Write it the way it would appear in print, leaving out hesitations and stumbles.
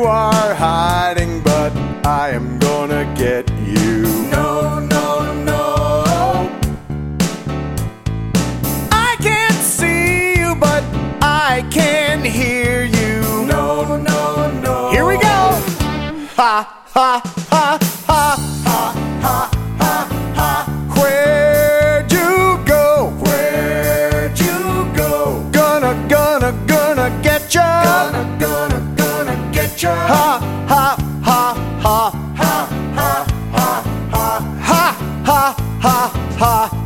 you are hiding, but I am gonna get you. No, no, no. I can't see you, but I can hear you. No, no, no. Here we go. Ha, ha, ha, ha. Ha, ha, ha, ha. Where'd you go? Where'd you go? Gonna get ya. Gonna get ya. Ha, ha, ha, ha. Ha, ha, ha, ha. Ha, ha, ha, ha.